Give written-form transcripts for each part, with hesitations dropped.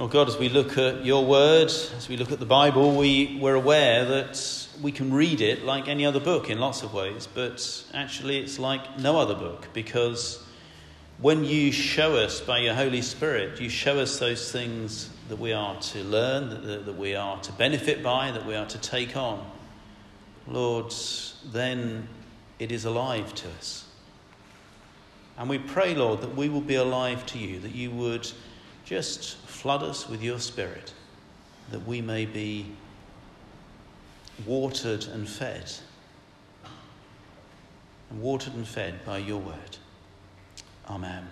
Oh God, as we look at your word, as we look at the Bible, we're aware that we can read it like any other book in lots of ways, but actually it's like no other book, because when you show us by your Holy Spirit, you show us those things that we are to learn, that we are to benefit by, that we are to take on. Lord, then it is alive to us. And we pray, Lord, that we will be alive to you, that you would just flood us with your Spirit, that we may be watered and fed by your word. Amen.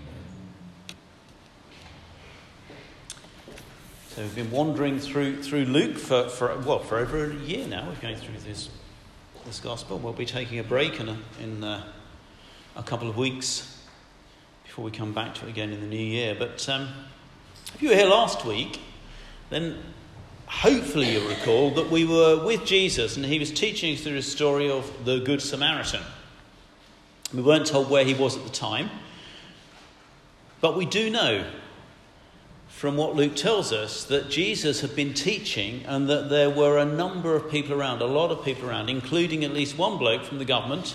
So we've been wandering through Luke for over a year now. We're going through this gospel. We'll be taking a break in a couple of weeks before we come back to it again in the new year. But if you were here last week, then hopefully you'll recall that we were with Jesus and he was teaching us through the story of the Good Samaritan. We weren't told where he was at the time, but we do know from what Luke tells us that Jesus had been teaching and that there were a number of people around, a lot of people around, including at least one bloke from the government,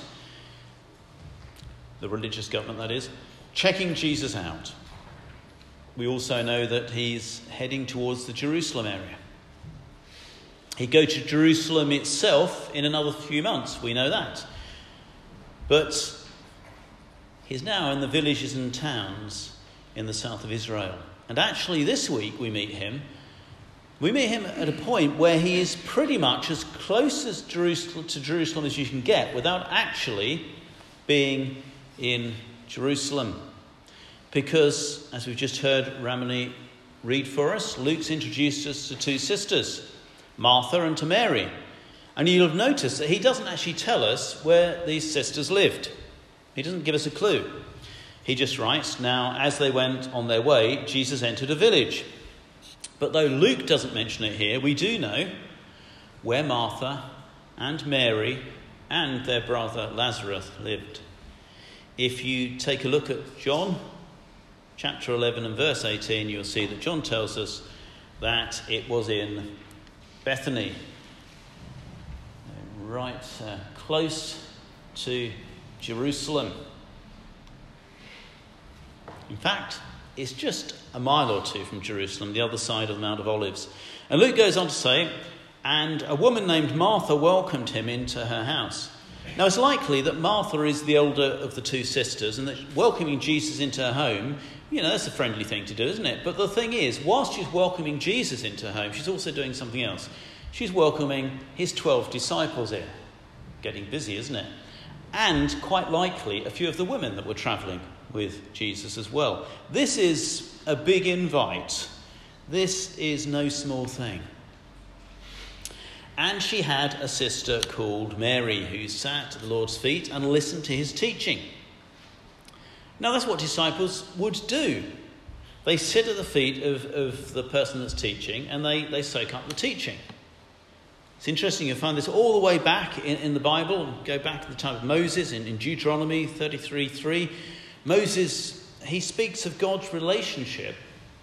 the religious government that is, checking Jesus out. We also know that he's heading towards the Jerusalem area. He'd go to Jerusalem itself in another few months, we know that. But he's now in the villages and towns in the south of Israel. And actually this week we meet him at a point where he is pretty much as close to Jerusalem as you can get without actually being in Jerusalem. Because, as we've just heard Ramani read for us, Luke's introduced us to two sisters, Martha and to Mary. And you'll have noticed that he doesn't actually tell us where these sisters lived. He doesn't give us a clue. He just writes, now, as they went on their way, Jesus entered a village. But though Luke doesn't mention it here, we do know where Martha and Mary and their brother Lazarus lived. If you take a look at John, chapter 11 and verse 18, you'll see that John tells us that it was in Bethany, right close to Jerusalem. In fact, it's just a mile or two from Jerusalem, the other side of the Mount of Olives. And Luke goes on to say, and a woman named Martha welcomed him into her house. Now, it's likely that Martha is the elder of the two sisters and that welcoming Jesus into her home, that's a friendly thing to do, isn't it? But the thing is, whilst she's welcoming Jesus into her home, she's also doing something else. She's welcoming his 12 disciples in. Getting busy, isn't it? And quite likely a few of the women that were travelling with Jesus as well. This is a big invite. This is no small thing. And she had a sister called Mary who sat at the Lord's feet and listened to his teaching. Now that's what disciples would do. They sit at the feet of the person that's teaching and they soak up the teaching. It's interesting, you'll find this all the way back in the Bible. Go back to the time of Moses in Deuteronomy 33:3. Moses, he speaks of God's relationship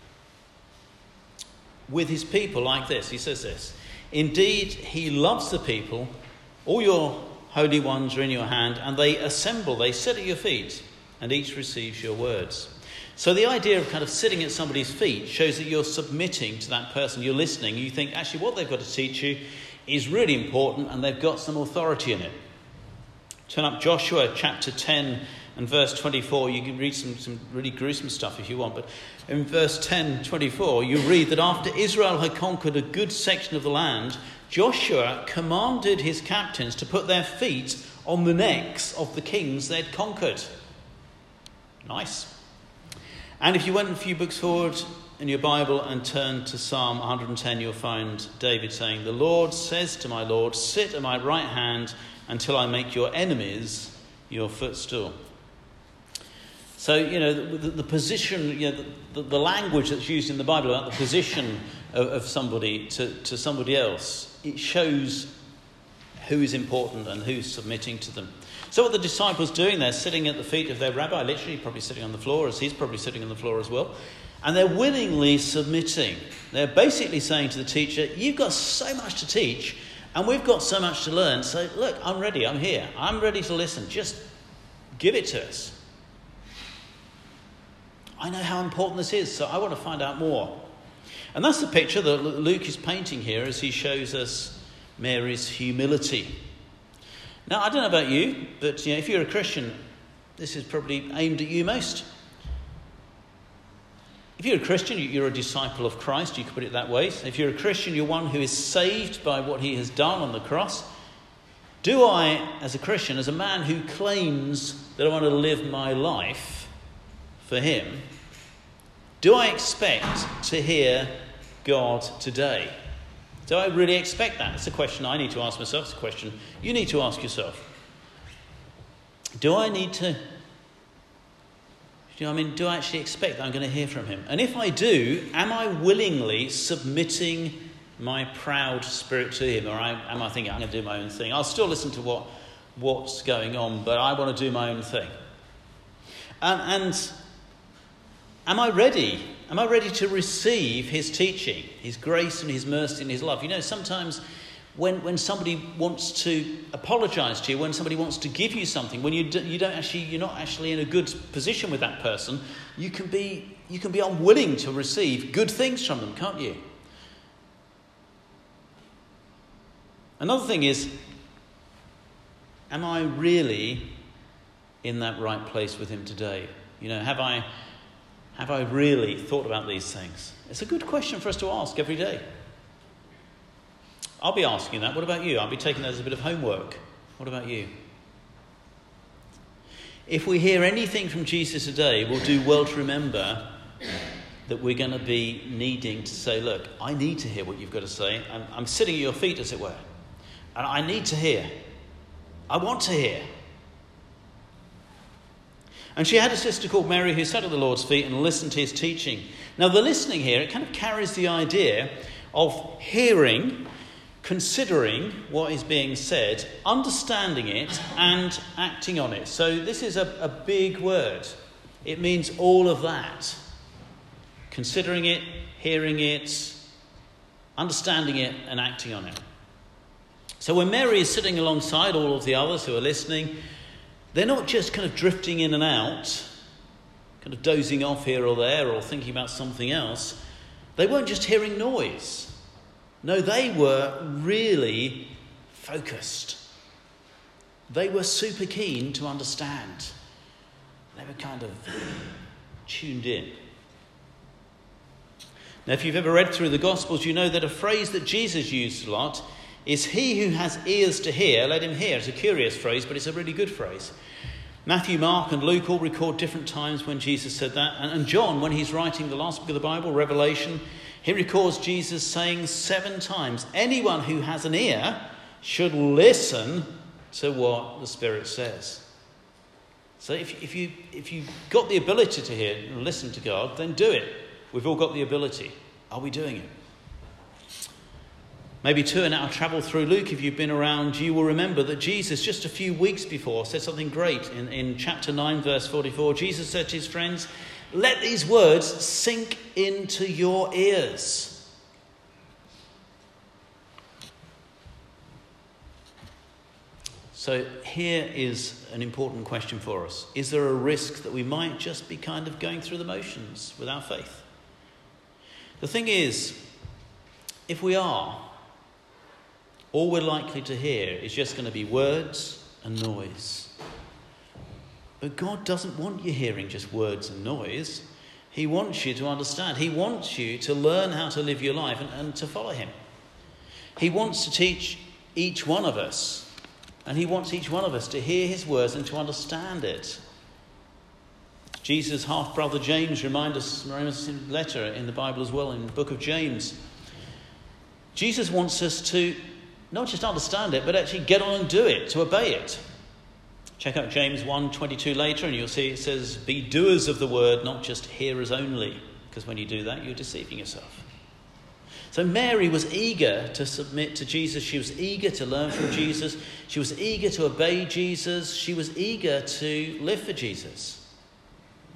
with his people like this. He says this, indeed, he loves the people, all your holy ones are in your hand, and they assemble, they sit at your feet, and each receives your words. So the idea of kind of sitting at somebody's feet shows that you're submitting to that person, you're listening, you think actually what they've got to teach you is really important and they've got some authority in it. Turn up Joshua chapter 10 and verse 24. You can read some really gruesome stuff if you want, but in verse 10:24 you read that after Israel had conquered a good section of the land, Joshua commanded his captains to put their feet on the necks of the kings they'd conquered. Nice. And if you went a few books forward in your Bible and turned to Psalm 110, you'll find David saying, the Lord says to my Lord, sit at my right hand until I make your enemies your footstool. So, the position, the language that's used in the Bible about the position of somebody to somebody else, it shows who is important and who's submitting to them. So what the disciples doing there, sitting at the feet of their rabbi, literally probably sitting on the floor, as he's probably sitting on the floor as well, And they're willingly submitting. They're basically saying to the teacher, you've got so much to teach, and we've got so much to learn. So look, I'm ready, I'm here. I'm ready to listen. Just give it to us. I know how important this is, so I want to find out more. And that's the picture that Luke is painting here as he shows us Mary's humility. Now, I don't know about you, but if you're a Christian, this is probably aimed at you most. If you're a Christian, you're a disciple of Christ, you could put it that way. If you're a Christian, you're one who is saved by what he has done on the cross. Do I, as a Christian, as a man who claims that I want to live my life for him, do I expect to hear God today? Do I really expect that? It's a question I need to ask myself. It's a question you need to ask yourself. Do I need to... do I actually expect that I'm going to hear from him? And if I do, am I willingly submitting my proud spirit to him? Or am I thinking, I'm going to do my own thing? I'll still listen to what's going on, but I want to do my own thing. And am I ready? Am I ready to receive his teaching, his grace and his mercy and his love? Sometimes when somebody wants to apologise to you, when somebody wants to give you something, when you're not actually in a good position with that person, you can be unwilling to receive good things from them, can't you? Another thing is, am I really in that right place with him today? Have I really thought about these things? It's a good question for us to ask every day. I'll be asking that. What about you? I'll be taking that as a bit of homework. What about you? If we hear anything from Jesus today, we'll do well to remember that we're going to be needing to say, look, I need to hear what you've got to say. I'm sitting at your feet, as it were. And I need to hear. I want to hear. And she had a sister called Mary who sat at the Lord's feet and listened to his teaching. Now, the listening here, it kind of carries the idea of hearing, considering what is being said, understanding it, and acting on it. So this is a big word. It means all of that. Considering it, hearing it, understanding it, and acting on it. So when Mary is sitting alongside all of the others who are listening, they're not just kind of drifting in and out, kind of dozing off here or there or thinking about something else. They weren't just hearing noise. No, they were really focused. They were super keen to understand. They were kind of tuned in. Now, if you've ever read through the Gospels, you know that a phrase that Jesus used a lot is, he who has ears to hear, let him hear. It's a curious phrase, but it's a really good phrase. Matthew, Mark and Luke all record different times when Jesus said that. And John, when he's writing the last book of the Bible, Revelation, he records Jesus saying 7 times, anyone who has an ear should listen to what the Spirit says. So if you've got the ability to hear and listen to God, then do it. We've all got the ability. Are we doing it? Maybe too, in our travel through Luke, if you've been around, you will remember that Jesus, just a few weeks before, said something great. In chapter 9, verse 44, Jesus said to his friends, let these words sink into your ears. So here is an important question for us. Is there a risk that we might just be kind of going through the motions with our faith? The thing is, if we are, all we're likely to hear is just going to be words and noise. But God doesn't want you hearing just words and noise. He wants you to understand. He wants you to learn how to live your life and to follow him. He wants to teach each one of us. And he wants each one of us to hear his words and to understand it. Jesus' half-brother James reminds us in a letter in the Bible as well, in the book of James. Jesus wants us to not just understand it, but actually get on and do it, to obey it. Check out James 1:22 later, and you'll see it says, be doers of the word, not just hearers only. Because when you do that, you're deceiving yourself. So Mary was eager to submit to Jesus. She was eager to learn from Jesus. She was eager to obey Jesus. She was eager to live for Jesus.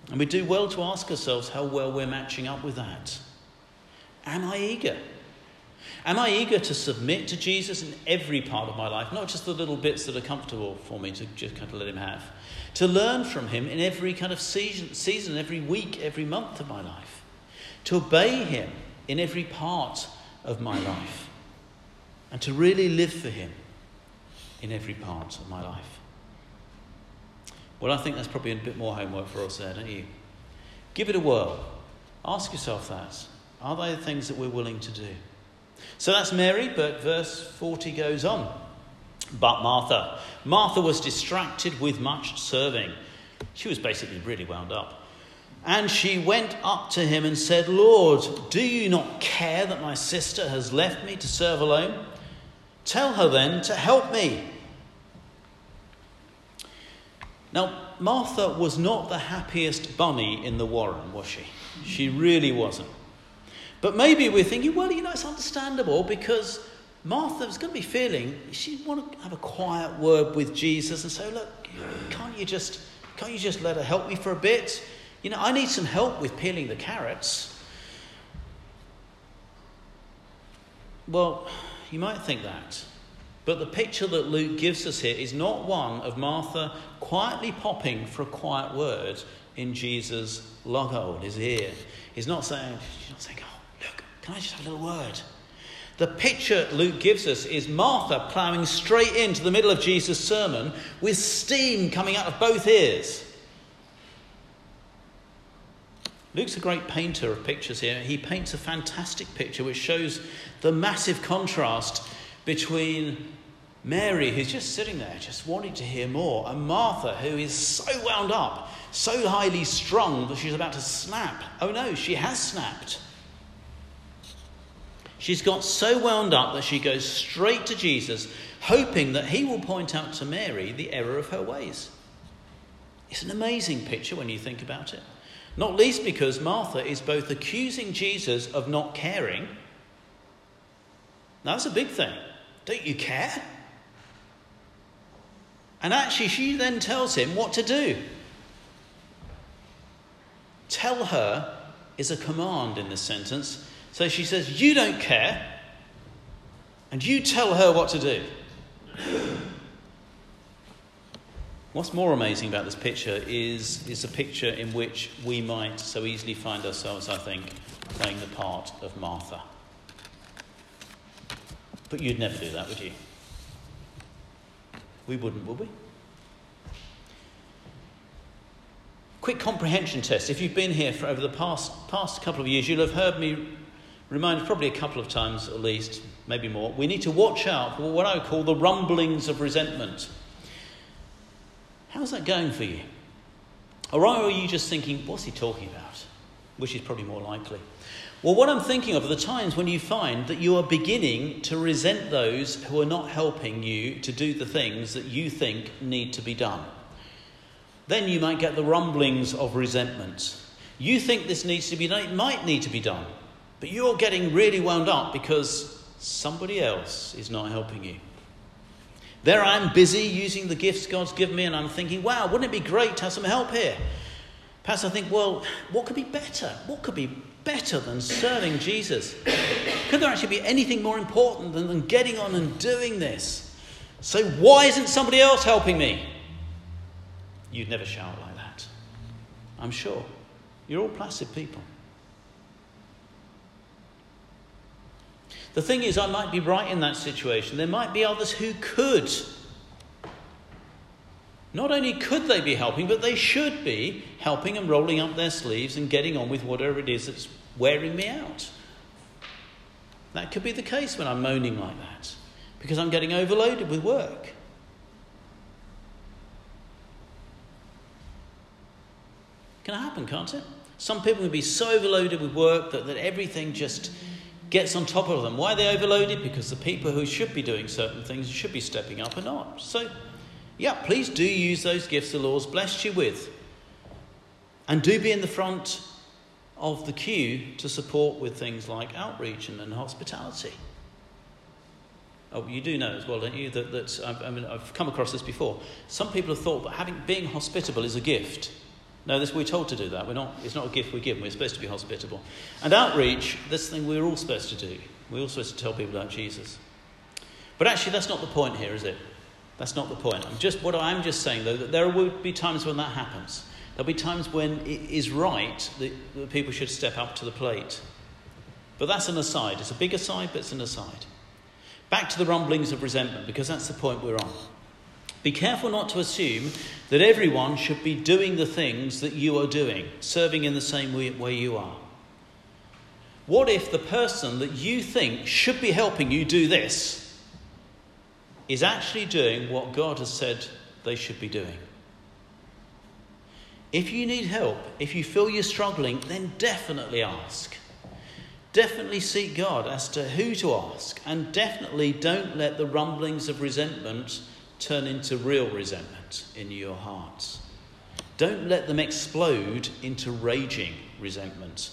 And we do well to ask ourselves how well we're matching up with that. Am I eager? Am I eager to submit to Jesus in every part of my life, not just the little bits that are comfortable for me to just kind of let him have? To learn from him in every kind of season, every week, every month of my life. To obey him in every part of my life. And to really live for him in every part of my life. Well, I think that's probably a bit more homework for us there, don't you? Give it a whirl. Ask yourself that. Are they the things that we're willing to do? So that's Mary, but verse 40 goes on. But Martha was distracted with much serving. She was basically really wound up. And she went up to him and said, Lord, do you not care that my sister has left me to serve alone? Tell her then to help me. Now, Martha was not the happiest bunny in the warren, was she? She really wasn't. But maybe we're thinking, well, it's understandable because Martha's going to be feeling she'd want to have a quiet word with Jesus and say, look, can't you just let her help me for a bit? I need some help with peeling the carrots. Well, you might think that. But the picture that Luke gives us here is not one of Martha quietly popping for a quiet word in Jesus' lug hole, his ear. She's not saying, oh, look, can I just have a little word? The picture Luke gives us is Martha ploughing straight into the middle of Jesus' sermon with steam coming out of both ears. Luke's a great painter of pictures here. He paints a fantastic picture which shows the massive contrast between Mary, who's just sitting there, just wanting to hear more, and Martha, who is so wound up, so highly strung that she's about to snap. Oh no, she has snapped. She's got so wound up that she goes straight to Jesus, hoping that he will point out to Mary the error of her ways. It's an amazing picture when you think about it. Not least because Martha is both accusing Jesus of not caring. Now, that's a big thing. Don't you care? And actually, she then tells him what to do. Tell her is a command in this sentence. So she says, you don't care, and you tell her what to do. What's more amazing about this picture is a picture in which we might so easily find ourselves, I think, playing the part of Martha. But you'd never do that, would you? We wouldn't, would we? Quick comprehension test. If you've been here for over the past couple of years, you'll have heard me remind probably a couple of times at least, maybe more. We need to watch out for what I would call the rumblings of resentment. How's that going for you? Or are you just thinking, what's he talking about? Which is probably more likely. Well, what I'm thinking of are the times when you find that you are beginning to resent those who are not helping you to do the things that you think need to be done. Then you might get the rumblings of resentment. You think this needs to be done, it might need to be done, but you're getting really wound up because somebody else is not helping you. There I am busy using the gifts God's given me, and I'm thinking, wow, wouldn't it be great to have some help here? Perhaps I think, well, what could be better? What could be better than serving Jesus? Could there actually be anything more important than getting on and doing this? So why isn't somebody else helping me? You'd never shout like that, I'm sure. You're all placid people. The thing is, I might be right in that situation. There might be others who could. Not only could they be helping, but they should be helping and rolling up their sleeves and getting on with whatever it is that's wearing me out. That could be the case when I'm moaning like that, because I'm getting overloaded with work. Can happen, can't it? Some people can be so overloaded with work that everything just gets on top of them. Why are they overloaded? Because the people who should be doing certain things, should be stepping up, are not. So, yeah, please do use those gifts the Lord's blessed you with. And do be in the front of the queue to support with things like outreach and hospitality. Oh, you do know as well, don't you, that I've come across this before. Some people have thought that being hospitable is a gift. No, we're told to do that. It's not a gift we give. We're supposed to be hospitable. And outreach, this thing we're all supposed to do. We're all supposed to tell people about Jesus. But actually, that's not the point here, is it? That's not the point. I'm just saying, though, that there will be times when that happens. There'll be times when it is right that people should step up to the plate. But that's an aside. It's a big aside, but it's an aside. Back to the rumblings of resentment, because that's the point we're on. Be careful not to assume that everyone should be doing the things that you are doing, serving in the same way you are. What if the person that you think should be helping you do this is actually doing what God has said they should be doing? If you need help, if you feel you're struggling, then definitely ask. Definitely seek God as to who to ask, and definitely don't let the rumblings of resentment turn into real resentment in your hearts. Don't let them explode into raging resentment.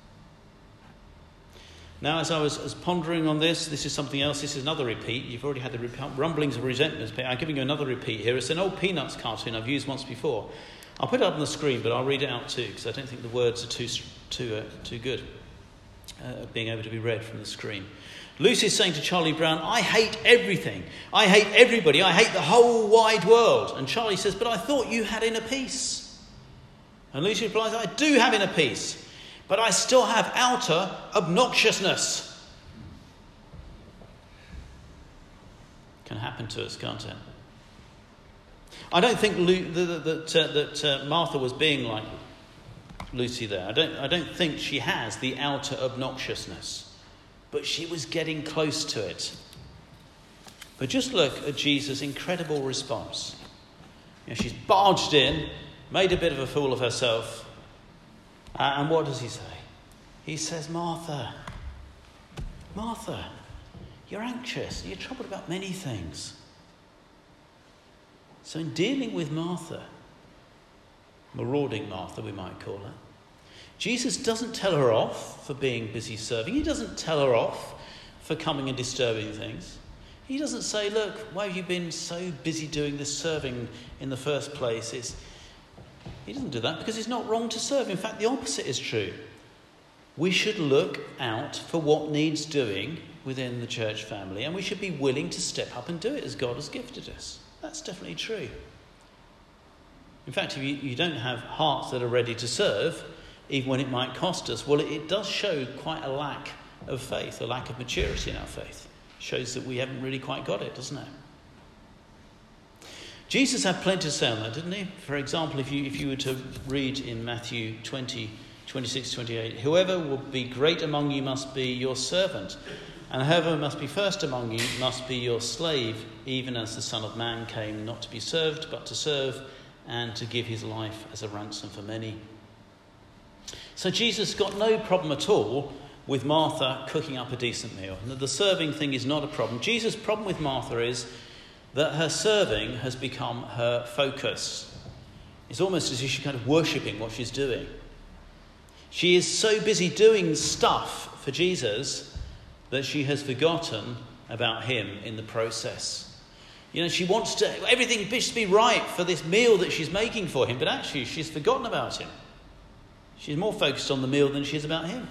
Now, as I was pondering on this is something else. This is another repeat. You've already had the rumblings of resentment. I'm giving you another repeat here. It's an old Peanuts cartoon I've used once before. I'll put it up on the screen, but I'll read it out too, because I don't think the words are too good being able to be read from the screen. Lucy's saying to Charlie Brown, "I hate everything. I hate everybody. I hate the whole wide world." And Charlie says, "But I thought you had inner peace." And Lucy replies, "I do have inner peace, but I still have outer obnoxiousness." Can happen to us, can't it? I don't think that Martha was being like Lucy there. I don't think she has the outer obnoxiousness. But she was getting close to it. But just look at Jesus' incredible response. She's barged in, made a bit of a fool of herself. And what does he say? He says, Martha, you're anxious. You're troubled about many things. So in dealing with Martha, marauding Martha, we might call her, Jesus doesn't tell her off for being busy serving. He doesn't tell her off for coming and disturbing things. He doesn't say, "Look, why have you been so busy doing this serving in the first place?" He doesn't do that because it's not wrong to serve. In fact, the opposite is true. We should look out for what needs doing within the church family, and we should be willing to step up and do it as God has gifted us. That's definitely true. In fact, if you don't have hearts that are ready to serve, even when it might cost us, well, it does show quite a lack of faith, a lack of maturity in our faith. It shows that we haven't really quite got it, doesn't it? Jesus had plenty to say on that, didn't he? For example, if you were to read in Matthew 20, 26, 28, "Whoever will be great among you must be your servant, and whoever must be first among you must be your slave, even as the Son of Man came not to be served, but to serve, and to give his life as a ransom for many." So Jesus got no problem at all with Martha cooking up a decent meal. The serving thing is not a problem. Jesus' problem with Martha is that her serving has become her focus. It's almost as if she's kind of worshipping what she's doing. She is so busy doing stuff for Jesus that she has forgotten about him in the process. She wants everything to be right for this meal that she's making for him, but actually she's forgotten about him. She's more focused on the meal than she is about him.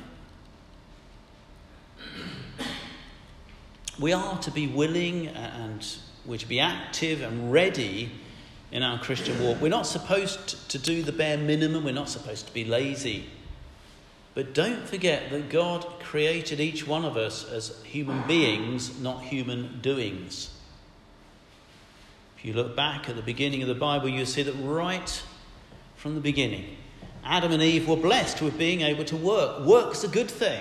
We are to be willing and we're to be active and ready in our Christian walk. We're not supposed to do the bare minimum. We're not supposed to be lazy. But don't forget that God created each one of us as human beings, not human doings. If you look back at the beginning of the Bible, you'll see that right from the beginning, Adam and Eve were blessed with being able to work. Work's a good thing.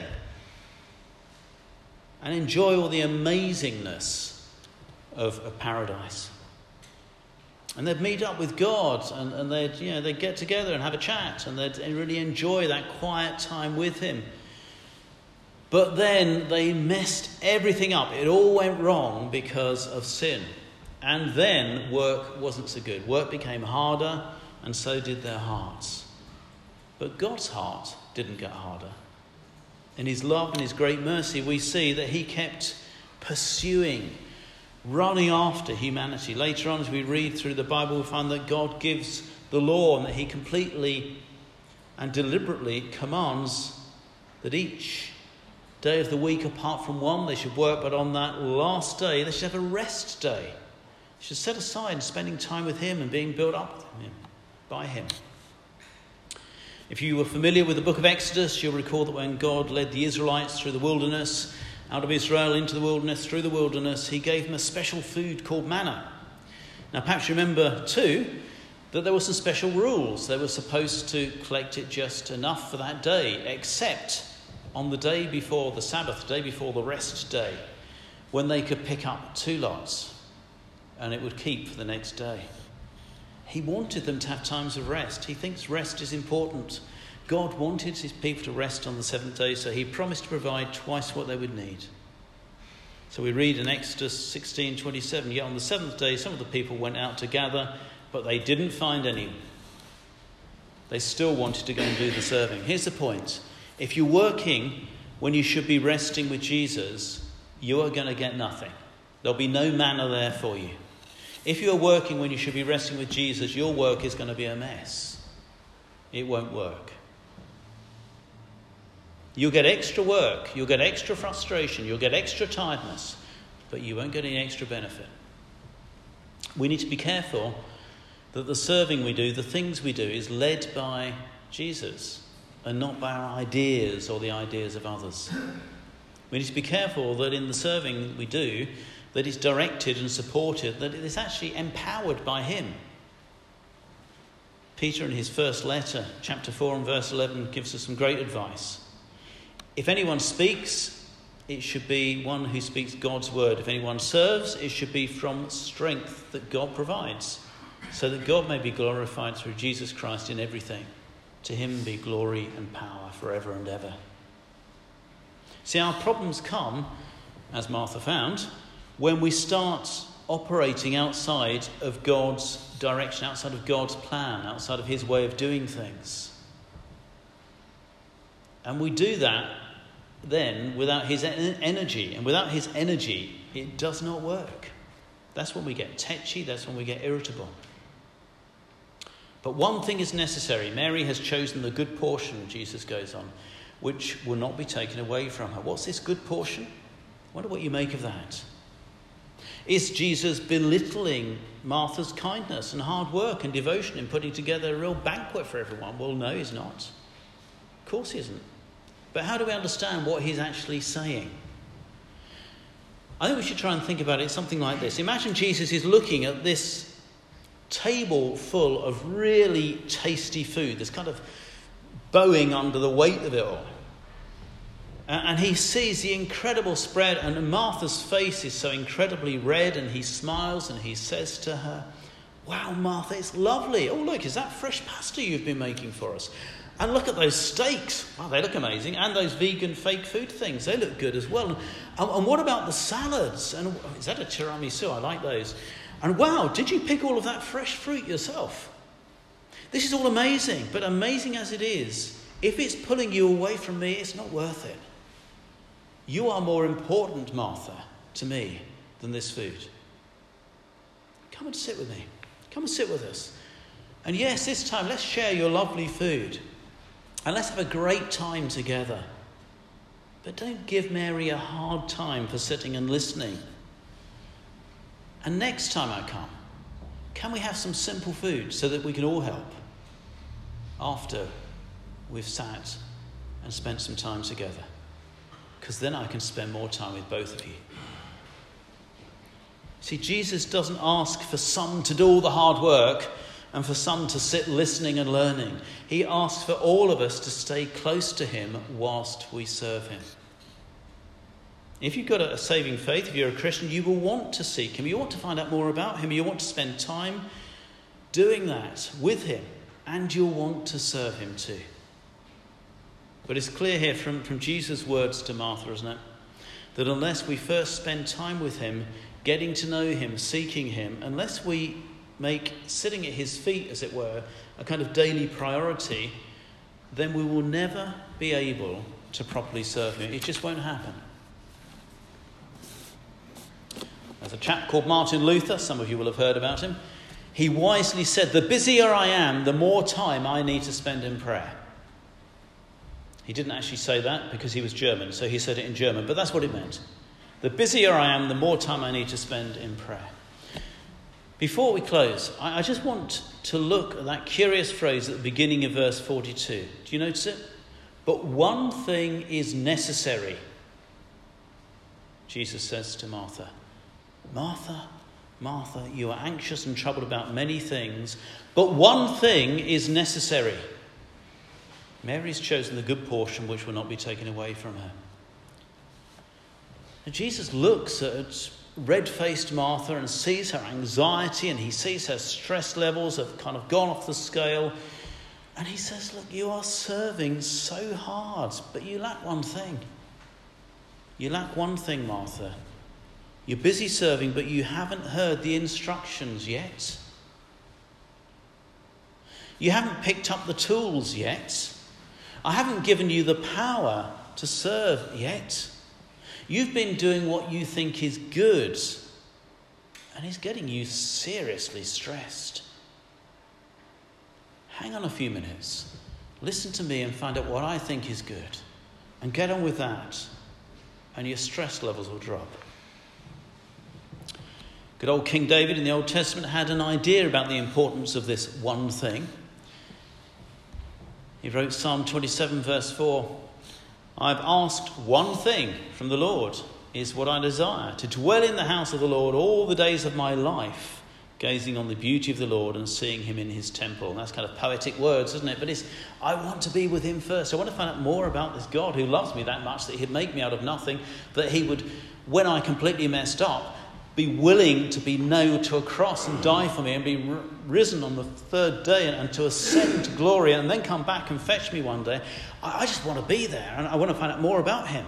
And enjoy all the amazingness of paradise. And they'd meet up with God and they'd get together and have a chat and they'd really enjoy that quiet time with him. But then they messed everything up. It all went wrong because of sin. And then work wasn't so good. Work became harder and so did their hearts. But God's heart didn't get harder. In his love and his great mercy, we see that he kept pursuing, running after humanity. Later on, as we read through the Bible, we find that God gives the law, and that he completely and deliberately commands that each day of the week, apart from one, they should work, but on that last day, they should have a rest day. They should set aside spending time with him and being built up by him. If you were familiar with the book of Exodus, you'll recall that when God led the Israelites through the wilderness, out of Israel into the wilderness, through the wilderness, he gave them a special food called manna. Now, perhaps you remember, too, that there were some special rules. They were supposed to collect it just enough for that day, except on the day before the Sabbath, the day before the rest day, when they could pick up 2 lots, and it would keep for the next day. He wanted them to have times of rest. He thinks rest is important. God wanted his people to rest on the 7th day, so he promised to provide twice what they would need. So we read in Exodus 16:27, yet on the 7th day some of the people went out to gather, but they didn't find any. They still wanted to go and do the serving. Here's the point. If you're working when you should be resting with Jesus, you are going to get nothing. There'll be no manna there for you. If you're working when you should be resting with Jesus, your work is going to be a mess. It won't work. You'll get extra work, you'll get extra frustration, you'll get extra tiredness, but you won't get any extra benefit. We need to be careful that the serving we do, the things we do, is led by Jesus and not by our ideas or the ideas of others. We need to be careful that in the serving we do, that it's directed and supported, that it is actually empowered by him. Peter, in his first letter, chapter 4 and verse 11, gives us some great advice. If anyone speaks, it should be one who speaks God's word. If anyone serves, it should be from strength that God provides, so that God may be glorified through Jesus Christ in everything. To him be glory and power forever and ever. See, our problems come, as Martha found, when we start operating outside of God's direction, outside of God's plan, outside of his way of doing things. And we do that then without his energy. And without his energy, it does not work. That's when we get tetchy, that's when we get irritable. But one thing is necessary. Mary has chosen the good portion, Jesus goes on, which will not be taken away from her. What's this good portion? I wonder what you make of that. Is Jesus belittling Martha's kindness and hard work and devotion in putting together a real banquet for everyone? Well, no, he's not. Of course he isn't. But how do we understand what he's actually saying? I think we should try and think about it something like this. Imagine Jesus is looking at this table full of really tasty food. There's kind of bowing under the weight of it all. And he sees the incredible spread, and Martha's face is so incredibly red, and he smiles and he says to her, "Wow, Martha, it's lovely. Oh, look, is that fresh pasta you've been making for us? And look at those steaks. Wow, they look amazing. And those vegan fake food things, they look good as well. And what about the salads? And is that a tiramisu? I like those. And wow, did you pick all of that fresh fruit yourself? This is all amazing, but amazing as it is, if it's pulling you away from me, it's not worth it. You are more important, Martha, to me than this food. Come and sit with me. Come and sit with us. And yes, this time, let's share your lovely food. And let's have a great time together. But don't give Mary a hard time for sitting and listening. And next time I come, can we have some simple food so that we can all help after we've sat and spent some time together? Because then I can spend more time with both of you. See, Jesus doesn't ask for some to do all the hard work and for some to sit listening and learning. He asks for all of us to stay close to him whilst we serve him. If you've got a saving faith, if you're a Christian, you will want to seek him. You want to find out more about him. You want to spend time doing that with him. And you'll want to serve him too. But it's clear here from Jesus' words to Martha, isn't it? That unless we first spend time with him, getting to know him, seeking him, unless we make sitting at his feet, as it were, a kind of daily priority, then we will never be able to properly serve him. It just won't happen. There's a chap called Martin Luther. Some of you will have heard about him. he wisely said, the busier I am, the more time I need to spend in prayer. He didn't actually say that because he was German, so he said it in German, but that's what it meant. The busier I am, the more time I need to spend in prayer. Before we close, I just want to look at that curious phrase at the beginning of verse 42. Do you notice it? But one thing is necessary. Jesus says to Martha, Martha, Martha, you are anxious and troubled about many things, but one thing is necessary. Mary's chosen the good portion which will not be taken away from her. And Jesus looks at red-faced Martha and sees her anxiety, and he sees her stress levels have kind of gone off the scale. And he says, look, you are serving so hard, but you lack one thing. You lack one thing, Martha. You're busy serving, but you haven't heard the instructions yet. You haven't picked up the tools yet. I haven't given you the power to serve yet. You've been doing what you think is good, and it's getting you seriously stressed. Hang on a few minutes. Listen to me and find out what I think is good, and get on with that, and your stress levels will drop. Good old King David in the Old Testament had an idea about the importance of this one thing. He wrote Psalm 27 verse 4, I've asked one thing from the Lord, is what I desire, to dwell in the house of the Lord all the days of my life, gazing on the beauty of the Lord and seeing him in his temple. And that's kind of poetic words, isn't it? But I want to be with him first. I want to find out more about this God who loves me that much, that he'd make me out of nothing, that he would, when I completely messed up, be willing to be nailed to a cross and die for me and be risen on the third day and to ascend to glory and then come back and fetch me one day. I just want to be there, and I want to find out more about him.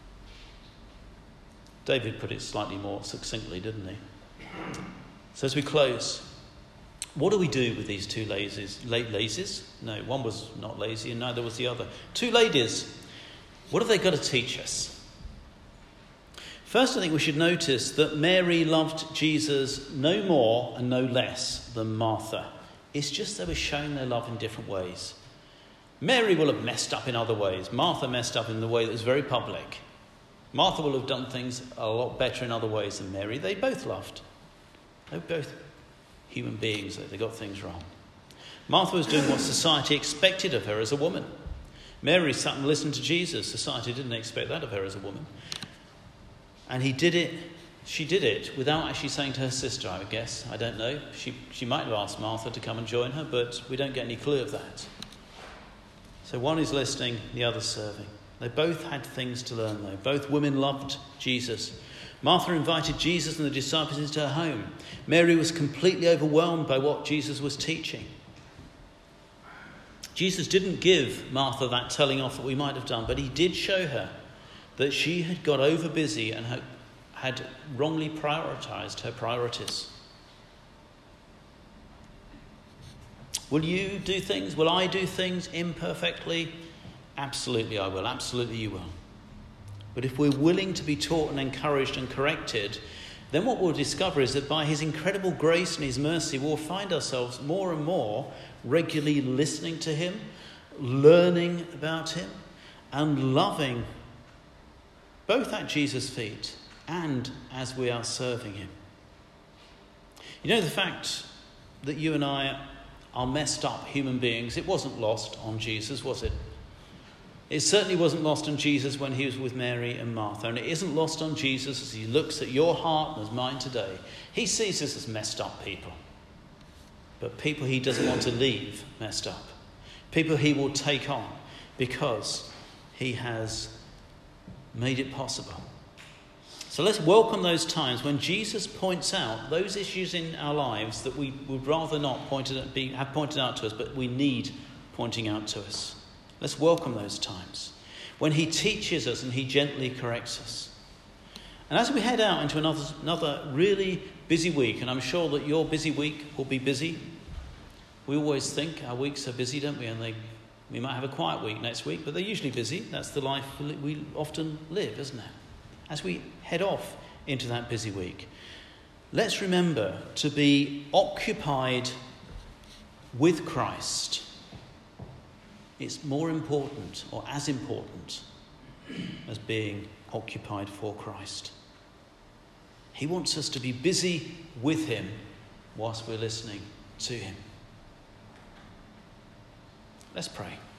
David put it slightly more succinctly, didn't he? So as we close, what do we do with these two ladies? No, one was not lazy and neither was the other. Two ladies. What have they got to teach us? First, I think we should notice that Mary loved Jesus no more and no less than Martha. It's just they were showing their love in different ways. Mary will have messed up in other ways. Martha messed up in the way that was very public. Martha will have done things a lot better in other ways than Mary. They both loved. They were both human beings. They got things wrong. Martha was doing what society expected of her as a woman. Mary sat and listened to Jesus. Society didn't expect that of her as a woman. And she did it without actually saying to her sister, I would guess. I don't know. She might have asked Martha to come and join her, but we don't get any clue of that. So one is listening, the other serving. They both had things to learn though. Both women loved Jesus. Martha invited Jesus and the disciples into her home. Mary was completely overwhelmed by what Jesus was teaching. Jesus didn't give Martha that telling off that we might have done, but he did show her that she had got over busy and had wrongly prioritized her priorities. Will you do things? Will I do things imperfectly? Absolutely I will. Absolutely you will. But if we're willing to be taught and encouraged and corrected, then what we'll discover is that by his incredible grace and his mercy, we'll find ourselves more and more regularly listening to him, learning about him, and loving both at Jesus' feet and as we are serving him. You know, the fact that you and I are messed up human beings, it wasn't lost on Jesus, was it? It certainly wasn't lost on Jesus when he was with Mary and Martha, and it isn't lost on Jesus as he looks at your heart and as mine today. He sees us as messed up people, but people he doesn't want to leave messed up, people he will take on because he has made it possible. So let's welcome those times when Jesus points out those issues in our lives that we would rather not have pointed out to us, but we need pointing out to us. Let's welcome those times when he teaches us and he gently corrects us. And as we head out into another really busy week, and I'm sure that your busy week will be busy. We always think our weeks are busy, don't we? And we might have a quiet week next week, but they're usually busy. That's the life we often live, isn't it? As we head off into that busy week, let's remember to be occupied with Christ. It's more important, or as important, as being occupied for Christ. He wants us to be busy with him whilst we're listening to him. Let's pray.